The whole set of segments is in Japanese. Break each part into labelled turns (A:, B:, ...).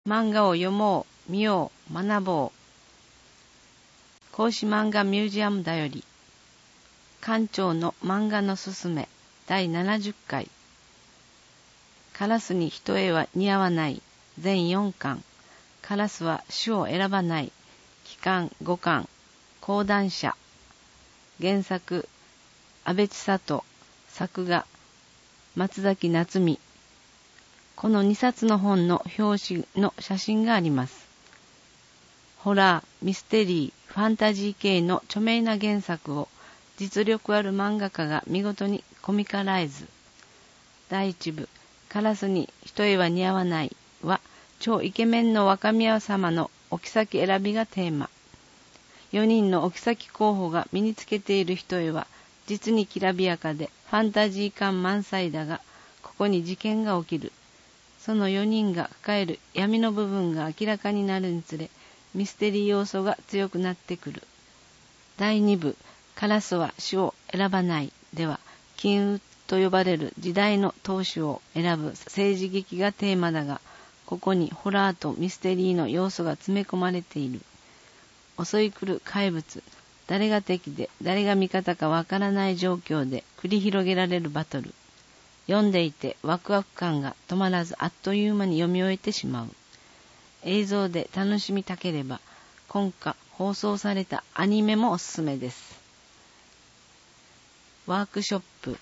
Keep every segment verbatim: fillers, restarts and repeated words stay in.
A: 漫画を読もう、見よう、学ぼう。孔子漫画ミュージアムだより、館長の漫画のすすめだいななじゅっかい。カラスに人絵は似合わない全よんかん。カラスは種を選ばない期間ごかん。講談社。原作安倍千里、作画松崎夏美。このにさつの本の表紙の写真があります。ホラー、ミステリー、ファンタジー系の著名な原作を実力ある漫画家が見事にコミカライズ。だいいち部、カラスに人絵は似合わないは超イケメンの若宮様のお妃選びがテーマ。よにんのお妃候補が身につけている人絵は実にきらびやかでファンタジー感満載だが、ここに事件が起きる。そのよにんが抱える闇の部分が明らかになるにつれ、ミステリー要素が強くなってくる。だいに部、カラスは種を選ばないでは、金羽と呼ばれる時代の当主を選ぶ政治劇がテーマだが、ここにホラーとミステリーの要素が詰め込まれている。襲い来る怪物、誰が敵で誰が味方かわからない状況で繰り広げられるバトル。読んでいてワクワク感が止まらずあっという間に読み終えてしまう。映像で楽しみたければ今夏放送されたアニメもおすすめです。ワークショップ。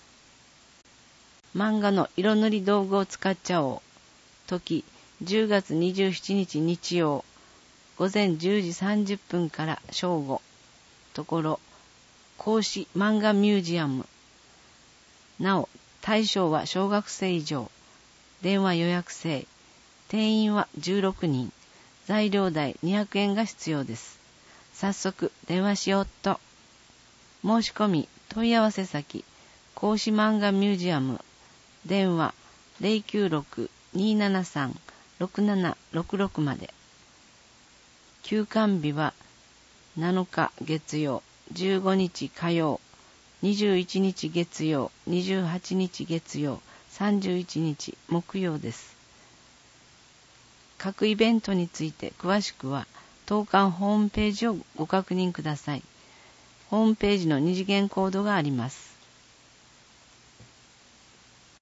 A: 漫画の色塗り道具を使っちゃおう。時じゅうがつにじゅうしちにち日曜ごぜんじゅうじさんじゅっぷんから正午。ところ孔子漫画ミュージアム。なお対象は小学生以上。電話予約制。定員はじゅうろくにん。材料代にひゃくえんが必要です。早速電話しようっと。申し込み問い合わせ先孔子漫画ミュージアム。電話 ゼロきゅうろく にーななさん ろくななろくろく まで。休館日はなのか月曜、じゅうごにち火曜、にじゅういちにち月曜、にじゅうはちにち月曜、さんじゅういちにち木曜です。各イベントについて詳しくは当館ホームページをご確認ください。ホームページの二次元コードがあります。